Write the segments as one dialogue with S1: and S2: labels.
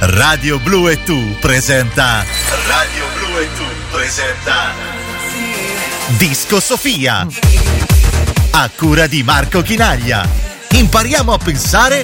S1: Radio Blu e tu presenta Disco Sofia a cura di Marco Chinaglia. Impariamo a pensare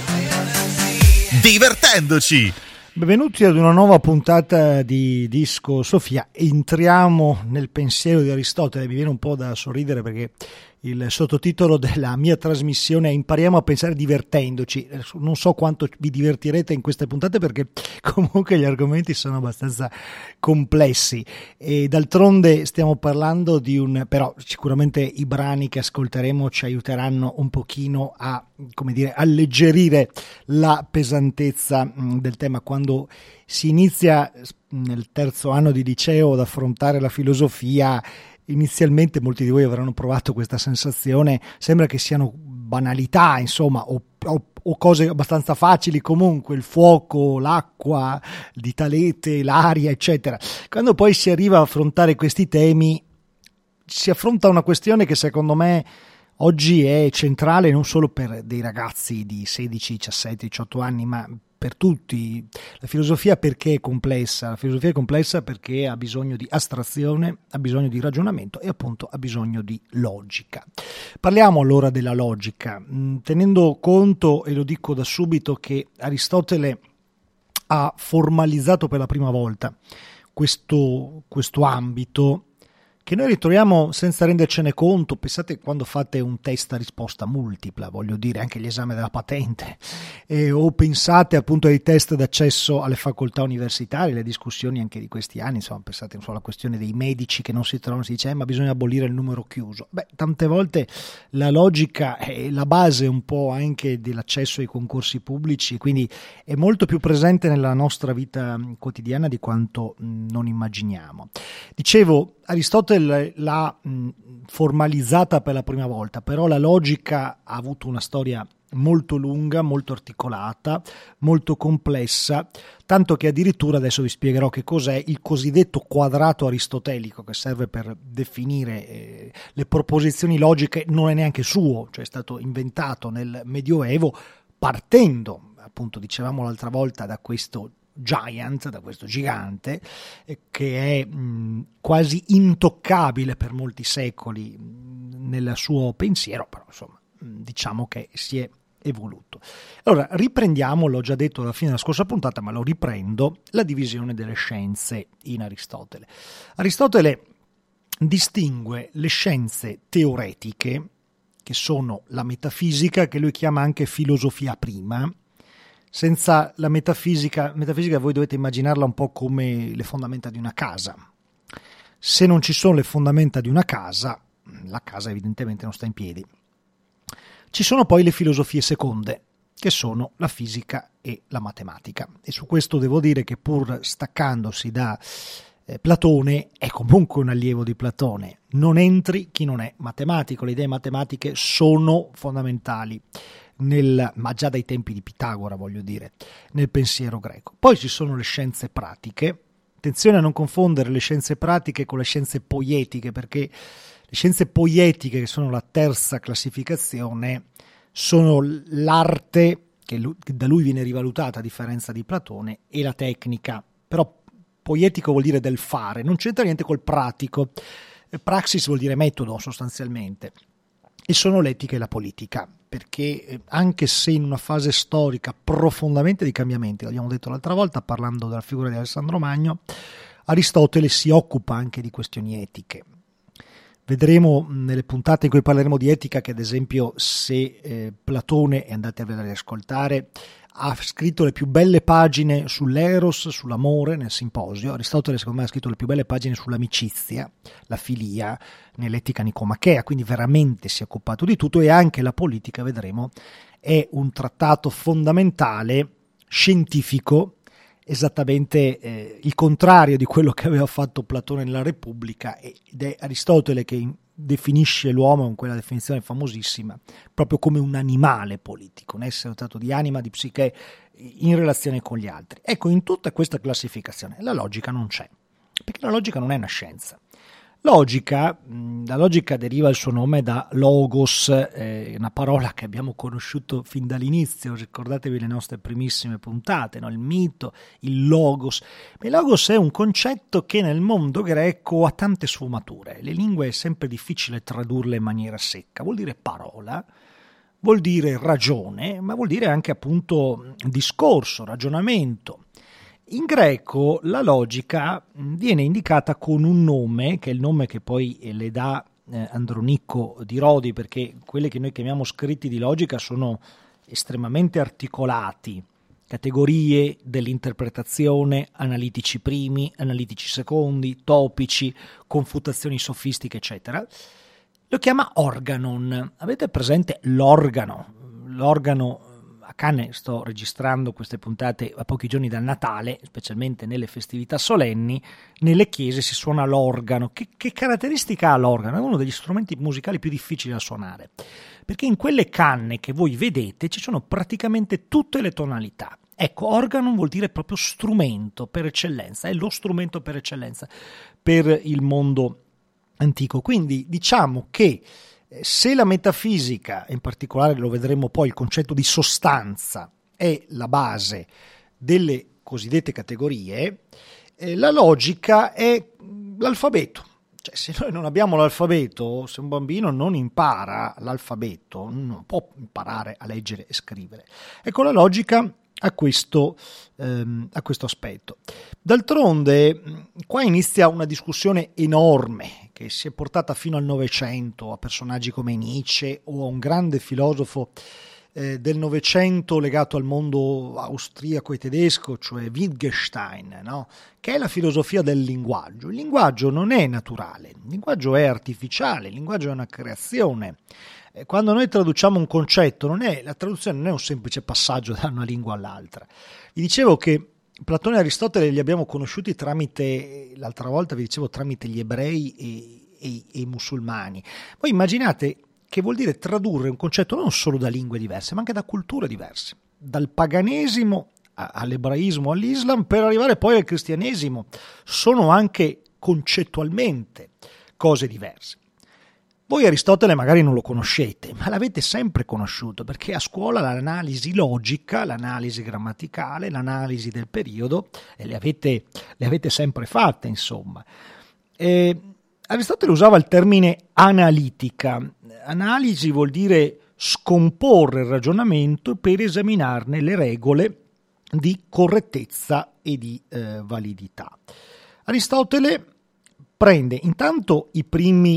S1: divertendoci.
S2: Benvenuti ad una nuova puntata di Disco Sofia. Entriamo nel pensiero di Aristotele. Mi viene un po' da sorridere perché il sottotitolo della mia trasmissione è Impariamo a pensare divertendoci. Non so quanto vi divertirete in queste puntate perché comunque gli argomenti sono abbastanza complessi e d'altronde stiamo parlando però sicuramente i brani che ascolteremo ci aiuteranno un pochino a, come dire, alleggerire la pesantezza del tema. Quando si inizia nel terzo anno di liceo ad affrontare la filosofia, inizialmente molti di voi avranno provato questa sensazione, sembra che siano banalità, insomma, o cose abbastanza facili, comunque il fuoco, l'acqua, di Talete, l'aria, eccetera. Quando poi si arriva a affrontare questi temi, si affronta una questione che secondo me oggi è centrale non solo per dei ragazzi di 16, 17, 18 anni, ma per tutti. La filosofia perché è complessa? La filosofia è complessa perché ha bisogno di astrazione, ha bisogno di ragionamento e appunto ha bisogno di logica. Parliamo allora della logica, tenendo conto, e lo dico da subito, che Aristotele ha formalizzato per la prima volta questo ambito che noi ritroviamo senza rendercene conto. Pensate quando fate un test a risposta multipla, voglio dire anche l'esame della patente, o pensate appunto ai test d'accesso alle facoltà universitarie, le discussioni anche di questi anni, insomma pensate alla questione dei medici che non si trovano, si dice ma bisogna abolire il numero chiuso. Tante volte la logica è la base un po' anche dell'accesso ai concorsi pubblici, quindi è molto più presente nella nostra vita quotidiana di quanto non immaginiamo. Dicevo, Aristotele l'ha formalizzata per la prima volta, però la logica ha avuto una storia molto lunga, molto articolata, molto complessa, tanto che addirittura adesso vi spiegherò che cos'è il cosiddetto quadrato aristotelico, che serve per definire le proposizioni logiche. Non è neanche suo, cioè è stato inventato nel Medioevo partendo, appunto dicevamo l'altra volta, da questo gigante che è quasi intoccabile per molti secoli nel suo pensiero, però insomma diciamo che si è evoluto. Allora riprendiamo, l'ho già detto alla fine della scorsa puntata, ma lo riprendo, la divisione delle scienze in Aristotele. Aristotele distingue le scienze teoretiche, che sono la metafisica, che lui chiama anche filosofia prima. Senza la metafisica voi dovete immaginarla un po' come le fondamenta di una casa. Se non ci sono le fondamenta di una casa, la casa evidentemente non sta in piedi. Ci sono poi le filosofie seconde, che sono la fisica e la matematica. E su questo devo dire che pur staccandosi da Platone, è comunque un allievo di Platone. Non entri chi non è matematico. Le idee matematiche sono fondamentali ma già dai tempi di Pitagora, voglio dire, nel pensiero greco. Poi ci sono le scienze pratiche. Attenzione a non confondere le scienze pratiche con le scienze poietiche, perché le scienze poietiche, che sono la terza classificazione, sono l'arte che da lui viene rivalutata a differenza di Platone, e la tecnica. Però poietico vuol dire del fare, non c'entra niente col pratico. Praxis vuol dire metodo sostanzialmente. E sono l'etica e la politica, perché anche se in una fase storica profondamente di cambiamenti, l'abbiamo detto l'altra volta parlando della figura di Alessandro Magno, Aristotele si occupa anche di questioni etiche. Vedremo nelle puntate in cui parleremo di etica che, ad esempio, se Platone, e andate a vedere e ascoltare, ha scritto le più belle pagine sull'eros, sull'amore nel Simposio. Aristotele secondo me ha scritto le più belle pagine sull'amicizia, la filia, nell'Etica nicomachea, quindi veramente si è occupato di tutto. E anche la politica, vedremo, è un trattato fondamentale, scientifico, esattamente il contrario di quello che aveva fatto Platone nella Repubblica, ed è Aristotele che definisce l'uomo con quella definizione famosissima proprio come un animale politico, un essere dotato di anima, di psiche in relazione con gli altri. Ecco, in tutta questa classificazione la logica non c'è, perché la logica non è una scienza. Logica, la logica deriva il suo nome da logos, una parola che abbiamo conosciuto fin dall'inizio, ricordatevi le nostre primissime puntate, no? Il mito, il logos. Ma il logos è un concetto che nel mondo greco ha tante sfumature, le lingue è sempre difficile tradurle in maniera secca, vuol dire parola, vuol dire ragione, ma vuol dire anche appunto discorso, ragionamento. In greco la logica viene indicata con un nome, che è il nome che poi le dà Andronico di Rodi, perché quelli che noi chiamiamo scritti di logica sono estremamente articolati, categorie dell'interpretazione, analitici primi, analitici secondi, topici, confutazioni sofistiche, eccetera. Lo chiama organon. Avete presente l'organo? L'organo, a Cannes sto registrando queste puntate a pochi giorni dal Natale, specialmente nelle festività solenni, nelle chiese si suona l'organo. Che caratteristica ha l'organo? È uno degli strumenti musicali più difficili da suonare, perché in quelle canne che voi vedete ci sono praticamente tutte le tonalità. Ecco, organo vuol dire proprio strumento per eccellenza, è lo strumento per eccellenza per il mondo antico. Quindi diciamo che se la metafisica, in particolare lo vedremo poi, il concetto di sostanza è la base delle cosiddette categorie, la logica è l'alfabeto. Cioè, se noi non abbiamo l'alfabeto, se un bambino non impara l'alfabeto, non può imparare a leggere e scrivere. Ecco, la logica a questo aspetto. D'altronde, qua inizia una discussione enorme che si è portata fino al Novecento, a personaggi come Nietzsche o a un grande filosofo del Novecento legato al mondo austriaco e tedesco, cioè Wittgenstein, no? Che è la filosofia del linguaggio. Il linguaggio non è naturale, il linguaggio è artificiale, il linguaggio è una creazione. Quando noi traduciamo un concetto, la traduzione non è un semplice passaggio da una lingua all'altra. Vi dicevo che Platone e Aristotele li abbiamo conosciuti l'altra volta vi dicevo, tramite gli ebrei e i musulmani. Voi immaginate che vuol dire tradurre un concetto non solo da lingue diverse, ma anche da culture diverse, dal paganesimo all'ebraismo, all'Islam, per arrivare poi al cristianesimo. Sono anche concettualmente cose diverse. Voi Aristotele magari non lo conoscete, ma l'avete sempre conosciuto, perché a scuola l'analisi logica, l'analisi grammaticale, l'analisi del periodo, le avete sempre fatte, insomma. Aristotele usava il termine analitica. Analisi vuol dire scomporre il ragionamento per esaminarne le regole di correttezza e di validità. Aristotele prende intanto i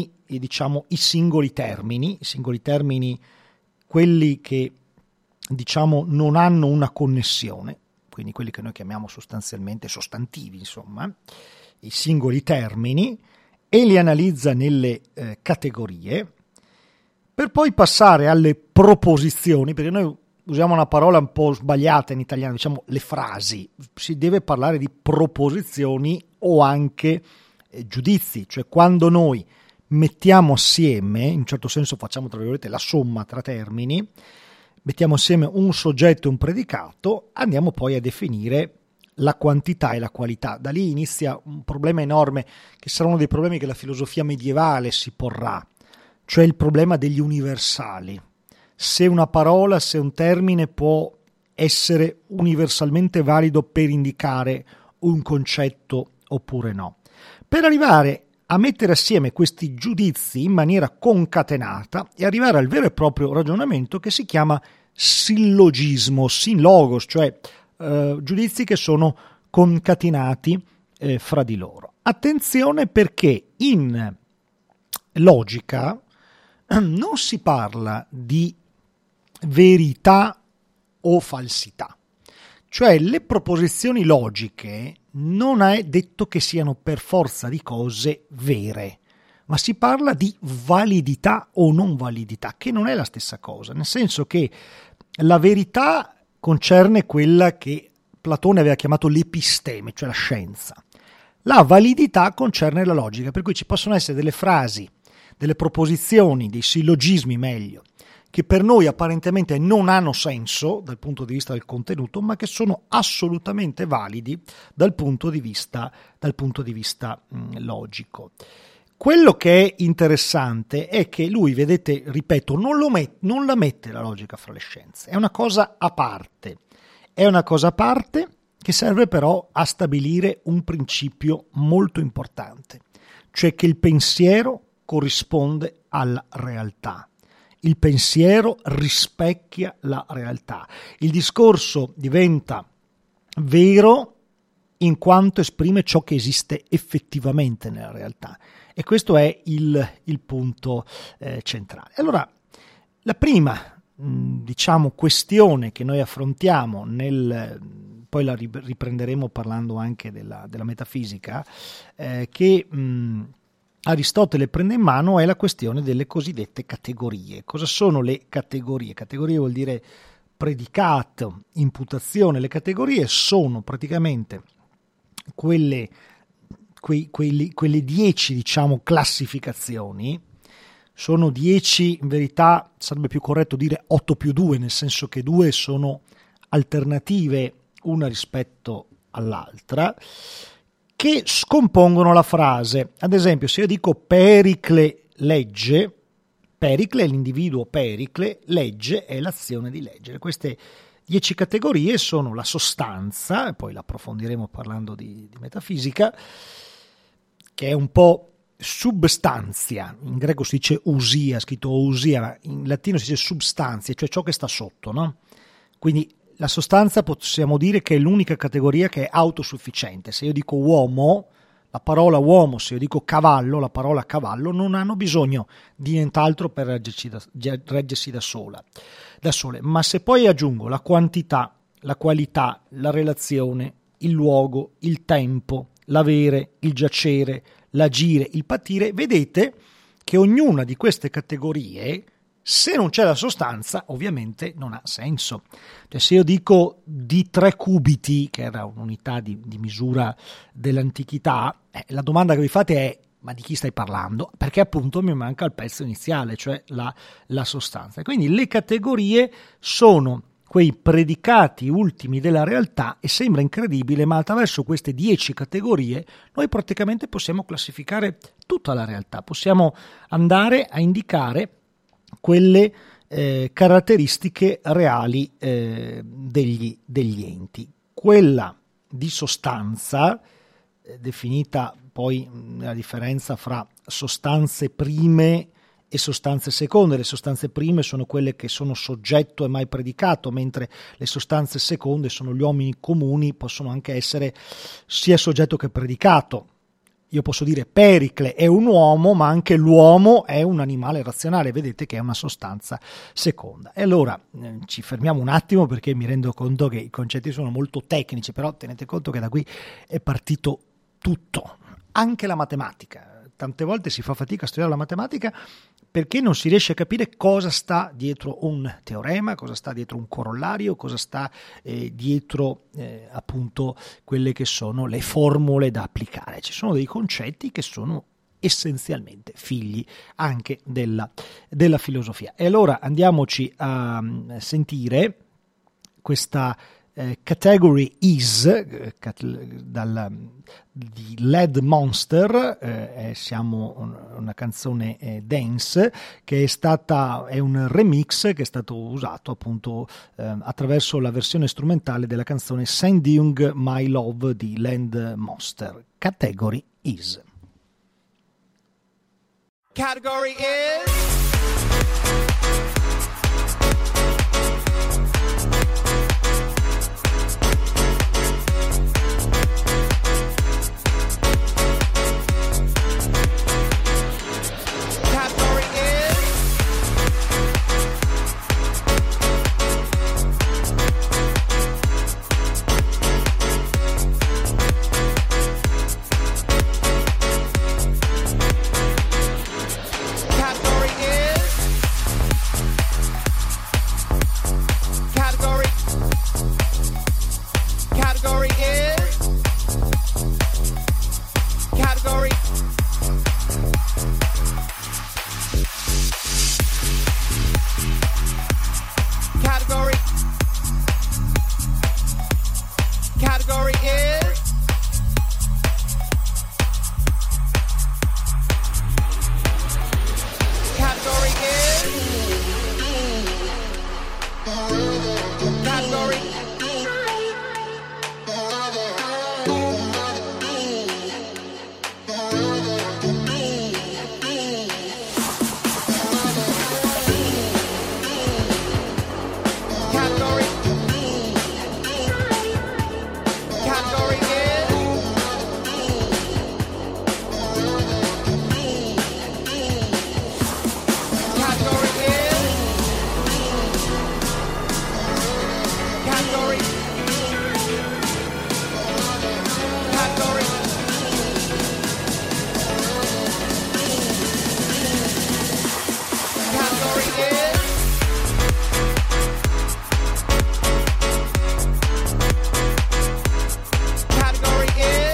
S2: singoli termini, quelli che non hanno una connessione, quindi quelli che noi chiamiamo sostanzialmente sostantivi, insomma, i singoli termini, e li analizza nelle categorie, per poi passare alle proposizioni, perché noi usiamo una parola un po' sbagliata in italiano, diciamo le frasi. Si deve parlare di proposizioni o anche giudizi, cioè quando noi mettiamo assieme, in un certo senso facciamo tra virgolette la somma tra termini, mettiamo assieme un soggetto e un predicato, andiamo poi a definire la quantità e la qualità. Da lì inizia un problema enorme, che sarà uno dei problemi che la filosofia medievale si porrà, cioè il problema degli universali. Se una parola, se un termine può essere universalmente valido per indicare un concetto oppure no. Per arrivare a mettere assieme questi giudizi in maniera concatenata e arrivare al vero e proprio ragionamento che si chiama sillogismo, sillogos, cioè giudizi che sono concatenati fra di loro. Attenzione, perché in logica non si parla di verità o falsità, cioè le proposizioni logiche non è detto che siano per forza di cose vere, ma si parla di validità o non validità, che non è la stessa cosa, nel senso che la verità concerne quella che Platone aveva chiamato l'episteme, cioè la scienza. La validità concerne la logica, per cui ci possono essere delle frasi, delle proposizioni, dei sillogismi meglio, che per noi apparentemente non hanno senso dal punto di vista del contenuto, ma che sono assolutamente validi dal punto di vista logico. Quello che è interessante è che lui, vedete, ripeto, non la mette la logica fra le scienze, è una cosa a parte. È una cosa a parte che serve però a stabilire un principio molto importante, cioè che il pensiero corrisponde alla realtà. Il pensiero rispecchia la realtà. Il discorso diventa vero in quanto esprime ciò che esiste effettivamente nella realtà. E questo è il punto centrale. Allora, la prima questione che noi affrontiamo poi la riprenderemo parlando anche della metafisica, che Aristotele prende in mano, è la questione delle cosiddette categorie. Cosa sono le categorie? Categorie vuol dire predicato, imputazione. Le categorie sono praticamente quelle 10 classificazioni. Sono 10, in verità sarebbe più corretto dire 8+2, nel senso che 2 sono alternative una rispetto all'altra, che scompongono la frase. Ad esempio, se io dico Pericle legge, Pericle è l'individuo Pericle, legge è l'azione di leggere. Queste 10 categorie sono la sostanza, e poi l'approfondiremo parlando di metafisica, che è un po' substantia, in greco si dice usia, scritto ousia, ma in latino si dice substantia, cioè ciò che sta sotto, no? Quindi la sostanza possiamo dire che è l'unica categoria che è autosufficiente. Se io dico uomo, la parola uomo, se io dico cavallo, la parola cavallo, non hanno bisogno di nient'altro per reggersi da sole. Ma se poi aggiungo la quantità, la qualità, la relazione, il luogo, il tempo, l'avere, il giacere, l'agire, il patire, vedete che ognuna di queste categorie, se non c'è la sostanza, ovviamente non ha senso. Cioè, se io dico di 3 cubiti, che era un'unità di misura dell'antichità, la domanda che vi fate è: ma di chi stai parlando? Perché appunto mi manca il pezzo iniziale, cioè la sostanza. Quindi le categorie sono quei predicati ultimi della realtà, e sembra incredibile, ma attraverso queste 10 categorie noi praticamente possiamo classificare tutta la realtà, possiamo andare a indicare quelle caratteristiche reali degli enti. Quella di sostanza, definita poi la differenza fra sostanze prime e sostanze seconde. Le sostanze prime sono quelle che sono soggetto e mai predicato, mentre le sostanze seconde sono gli uomini comuni, possono anche essere sia soggetto che predicato. Io posso dire Pericle è un uomo, ma anche l'uomo è un animale razionale, vedete che è una sostanza seconda. E allora ci fermiamo un attimo, perché mi rendo conto che i concetti sono molto tecnici, però tenete conto che da qui è partito tutto, anche la matematica. Tante volte si fa fatica a studiare la matematica perché non si riesce a capire cosa sta dietro un teorema, cosa sta dietro un corollario, cosa sta dietro appunto quelle che sono le formule da applicare. Ci sono dei concetti che sono essenzialmente figli anche della filosofia. E allora andiamoci a sentire questa Category Is di Lead Monster. Siamo una canzone dance che è un remix che è stato usato appunto attraverso la versione strumentale della canzone Sending My Love di Lead Monster. Category Is.
S3: Category is Category. Category. Category is. Category is.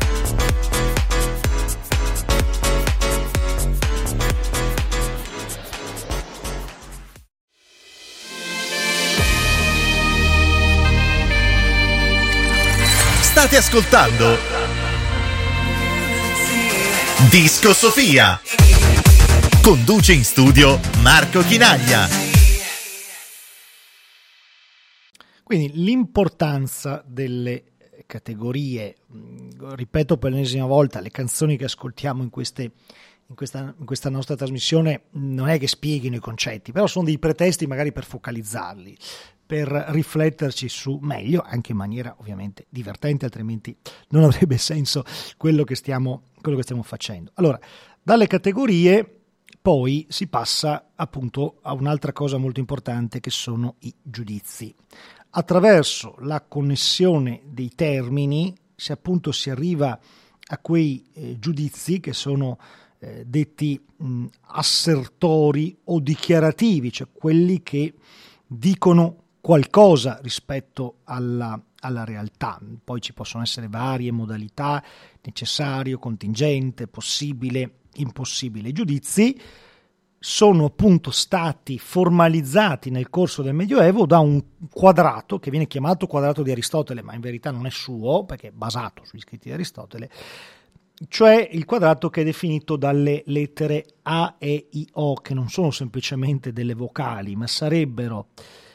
S1: State ascoltando Disco Sofia. Conduce in studio Marco Chinaglia.
S2: Quindi l'importanza delle categorie, ripeto per l'ennesima volta, le canzoni che ascoltiamo in questa nostra trasmissione non è che spieghino i concetti, però sono dei pretesti magari per focalizzarli, per rifletterci su meglio, anche in maniera ovviamente divertente, altrimenti non avrebbe senso quello che stiamo facendo. Allora, dalle categorie poi si passa appunto a un'altra cosa molto importante, che sono i giudizi. Attraverso la connessione dei termini si arriva a quei giudizi che sono detti assertori o dichiarativi, cioè quelli che dicono qualcosa rispetto alla realtà. Poi ci possono essere varie modalità: necessario, contingente, possibile, impossibile. I giudizi sono appunto stati formalizzati nel corso del Medioevo da un quadrato che viene chiamato quadrato di Aristotele, ma in verità non è suo perché è basato sugli scritti di Aristotele, cioè il quadrato che è definito dalle lettere A, E, I, O, che non sono semplicemente delle vocali, ma sarebbero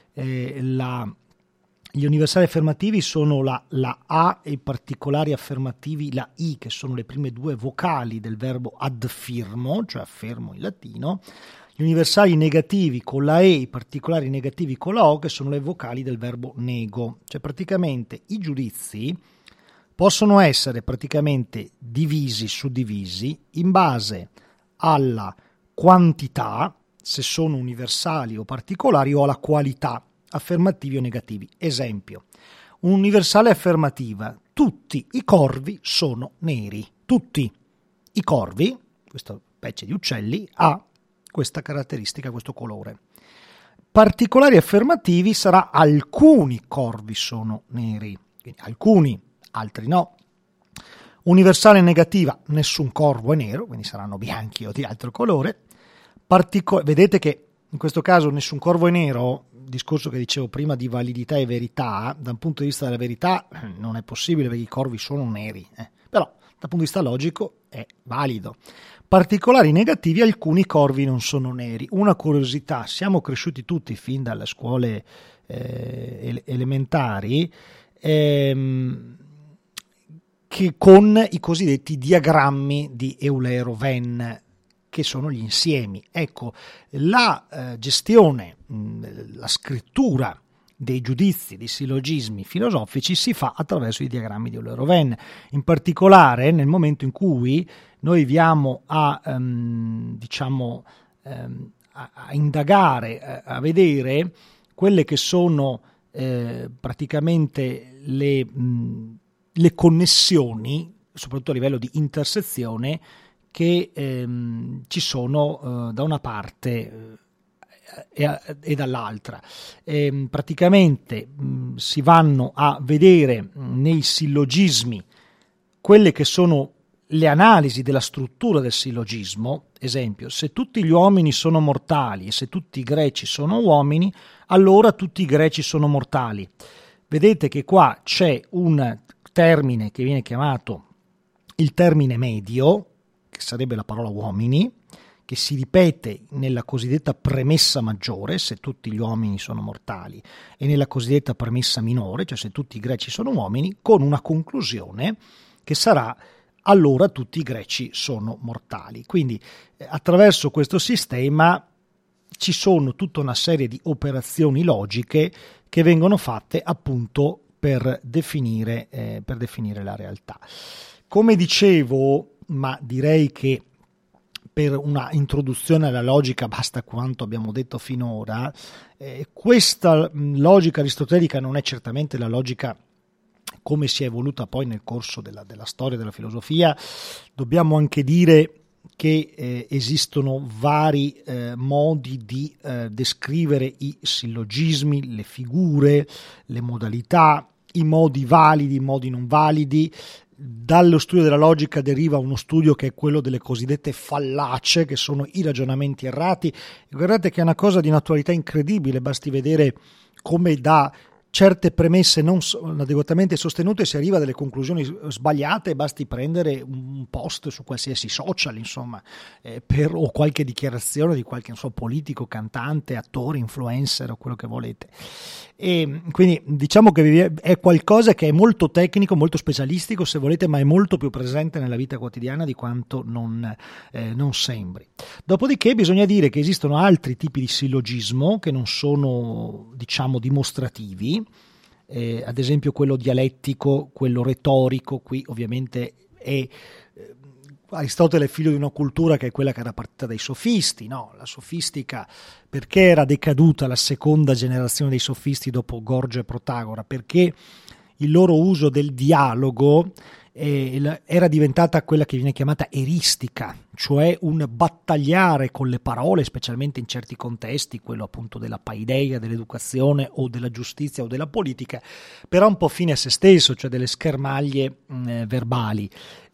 S2: gli universali affermativi sono la A, e i particolari affermativi la I, che sono le prime due vocali del verbo ad firmo, cioè affermo in latino. Gli universali negativi con la E, i particolari negativi con la O, che sono le vocali del verbo nego. Cioè praticamente i giudizi possono essere praticamente divisi, suddivisi in base alla quantità, se sono universali o particolari, o alla qualità, affermativi o negativi. Esempio, un'universale affermativa: tutti i corvi sono neri. Tutti i corvi, questa specie di uccelli, ha questa caratteristica, questo colore. Particolari affermativi sarà: alcuni corvi sono neri. Quindi alcuni, altri no. Universale negativa: nessun corvo è nero, quindi saranno bianchi o di altro colore. Vedete che in questo caso nessun corvo è nero, discorso che dicevo prima di validità e verità. Da un punto di vista della verità non è possibile perché i corvi sono neri, però dal punto di vista logico è valido. Particolari negativi: alcuni corvi non sono neri. Una curiosità: siamo cresciuti tutti fin dalle scuole elementari che con i cosiddetti diagrammi di Eulero-Venn, che sono gli insiemi. Ecco, la gestione, la scrittura dei giudizi, dei sillogismi filosofici si fa attraverso i diagrammi di Eulero-Venn. In particolare nel momento in cui noi andiamo a indagare, a vedere quelle che sono praticamente le connessioni, soprattutto a livello di intersezione, che ci sono da una parte e dall'altra. Praticamente si vanno a vedere nei sillogismi quelle che sono le analisi della struttura del sillogismo. Esempio, se tutti gli uomini sono mortali e se tutti i greci sono uomini, allora tutti i greci sono mortali. Vedete che qua c'è un termine che viene chiamato il termine medio, che sarebbe la parola uomini, che si ripete nella cosiddetta premessa maggiore, se tutti gli uomini sono mortali, e nella cosiddetta premessa minore, cioè se tutti i greci sono uomini, con una conclusione che sarà: allora tutti i greci sono mortali. Quindi attraverso questo sistema ci sono tutta una serie di operazioni logiche che vengono fatte appunto per definire la realtà. Come dicevo, ma direi che per una introduzione alla logica basta quanto abbiamo detto finora. Questa logica aristotelica non è certamente la logica come si è evoluta poi nel corso della storia della filosofia. Dobbiamo anche dire che esistono vari modi di descrivere i sillogismi, le figure, le modalità, i modi validi, i modi non validi. Dallo studio della logica deriva uno studio che è quello delle cosiddette fallacie, che sono i ragionamenti errati. E guardate che è una cosa di un'attualità incredibile, basti vedere come da certe premesse non adeguatamente sostenute si arriva a delle conclusioni sbagliate, basti prendere un post su qualsiasi social, insomma, o qualche dichiarazione di qualche politico, cantante, attore, influencer o quello che volete. E quindi diciamo che è qualcosa che è molto tecnico, molto specialistico se volete, ma è molto più presente nella vita quotidiana di quanto non sembri. Dopodiché bisogna dire che esistono altri tipi di sillogismo che non sono, diciamo, dimostrativi. Ad esempio quello dialettico, quello retorico. Qui ovviamente Aristotele è figlio di una cultura che è quella che era partita dai sofisti, no? La sofistica, perché era decaduta la seconda generazione dei sofisti dopo Gorgia e Protagora? Perché il loro uso del dialogo era diventata quella che viene chiamata eristica, cioè un battagliare con le parole, specialmente in certi contesti, quello appunto della paideia, dell'educazione o della giustizia o della politica, però un po' fine a se stesso, cioè delle schermaglie verbali.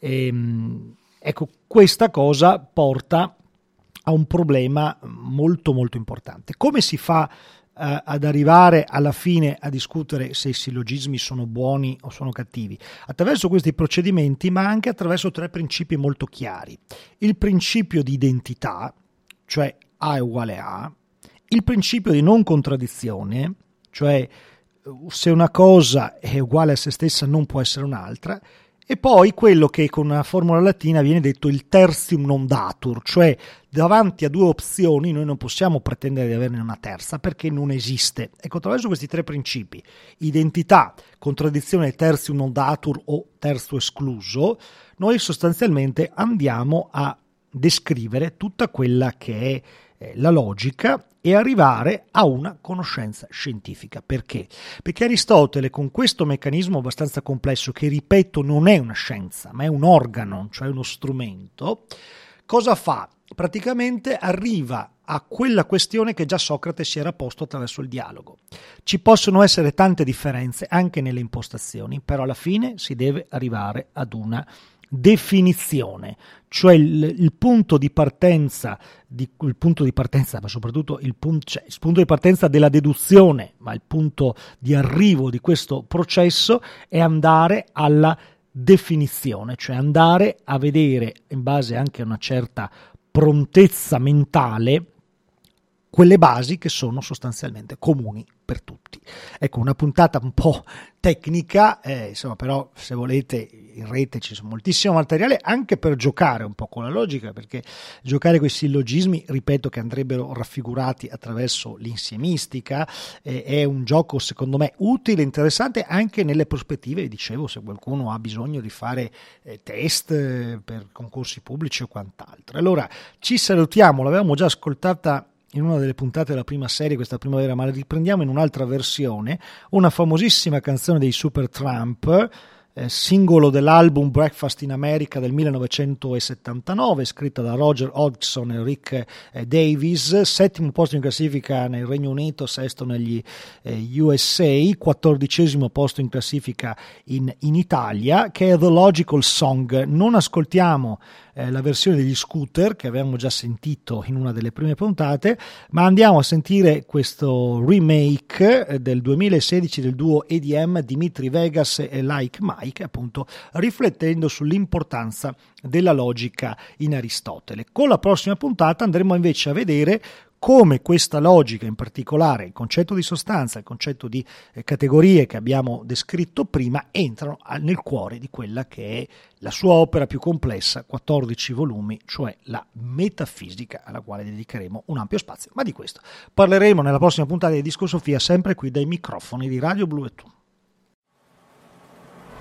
S2: Ecco, questa cosa porta a un problema molto molto importante. Come si fa ad arrivare alla fine a discutere se i sillogismi sono buoni o sono cattivi? Attraverso questi procedimenti, ma anche attraverso tre principi molto chiari. Il principio di identità, cioè A è uguale A, il principio di non contraddizione, cioè se una cosa è uguale a se stessa non può essere un'altra, e poi quello che con una formula latina viene detto il tertium non datur, cioè davanti a due opzioni noi non possiamo pretendere di averne una terza perché non esiste. Ecco, attraverso questi tre principi, identità, contraddizione, tertium non datur o terzo escluso, noi sostanzialmente andiamo a descrivere tutta quella che è la logica e arrivare a una conoscenza scientifica. Perché? Perché Aristotele, con questo meccanismo abbastanza complesso, che ripeto non è una scienza ma è un organo, cioè uno strumento, cosa fa? Praticamente arriva a quella questione che già Socrate si era posto attraverso il dialogo. Ci possono essere tante differenze anche nelle impostazioni, però alla fine si deve arrivare ad una definizione, cioè il punto di partenza, ma soprattutto il punto di partenza della deduzione, ma il punto di arrivo di questo processo è andare alla definizione, cioè andare a vedere, in base anche a una certa prontezza mentale, quelle basi che sono sostanzialmente comuni per tutti. Ecco, una puntata un po' tecnica, insomma, però se volete in rete ci sono moltissimo materiale anche per giocare un po' con la logica, perché giocare con i sillogismi, ripeto, che andrebbero raffigurati attraverso l'insiemistica, è un gioco secondo me utile, interessante anche nelle prospettive, dicevo, se qualcuno ha bisogno di fare test per concorsi pubblici o quant'altro. Allora ci salutiamo, l'avevamo già ascoltata in una delle puntate della prima serie, questa primavera, ma la riprendiamo in un'altra versione, una famosissima canzone dei Supertramp, singolo dell'album Breakfast in America del 1979, scritta da Roger Hodgson e Rick Davies, settimo posto in classifica nel Regno Unito, sesto negli USA, 14° posto in classifica in Italia, che è The Logical Song. Non ascoltiamo la versione degli Scooter che avevamo già sentito in una delle prime puntate, ma andiamo a sentire questo remake del 2016 del duo EDM Dimitri Vegas e Like Mike, appunto riflettendo sull'importanza della logica in Aristotele. Con la prossima puntata andremo invece a vedere come questa logica, in particolare il concetto di sostanza, il concetto di categorie che abbiamo descritto prima, entrano nel cuore di quella che è la sua opera più complessa, 14 volumi, cioè la metafisica, alla quale dedicheremo un ampio spazio. Ma di questo parleremo nella prossima puntata di Discosofia, sempre qui dai microfoni di Radio Blu e Tu.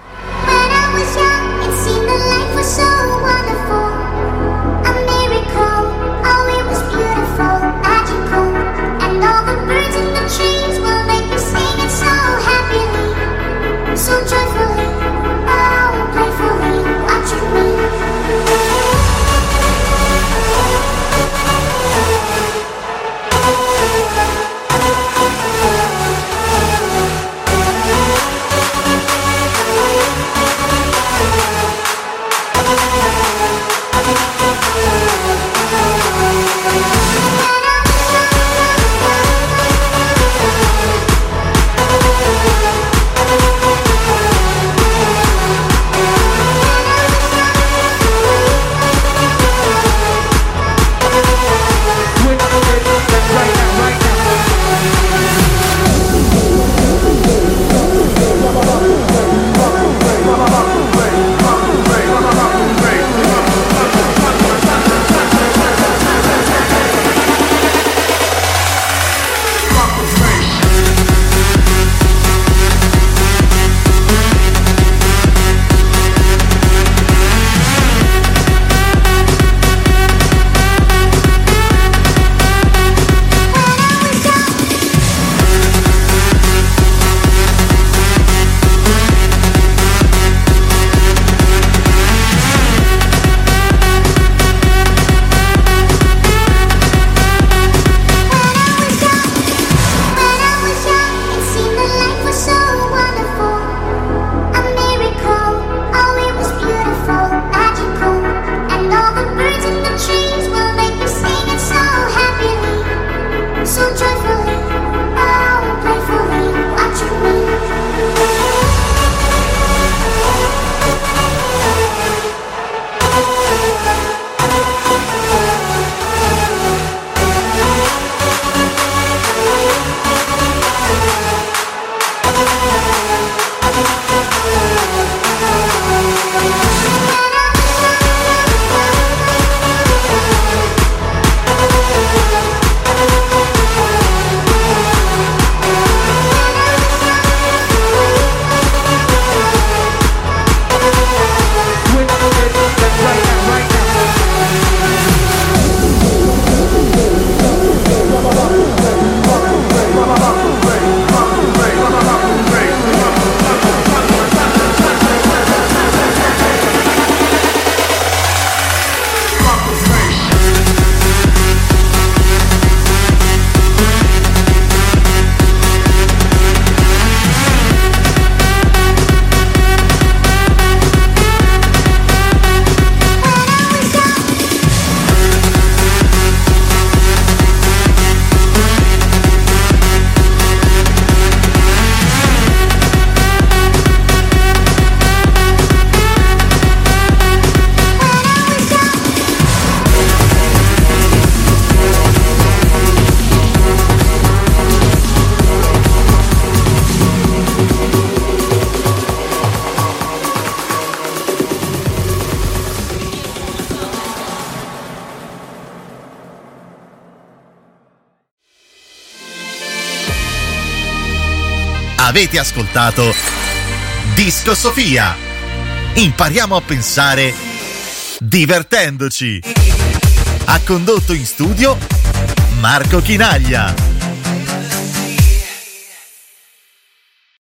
S4: When I was young, it seemed that life was so wonderful, a miracle.
S1: Avete ascoltato Disco Sofia. Impariamo a pensare divertendoci. Ha condotto in studio Marco Chinaglia.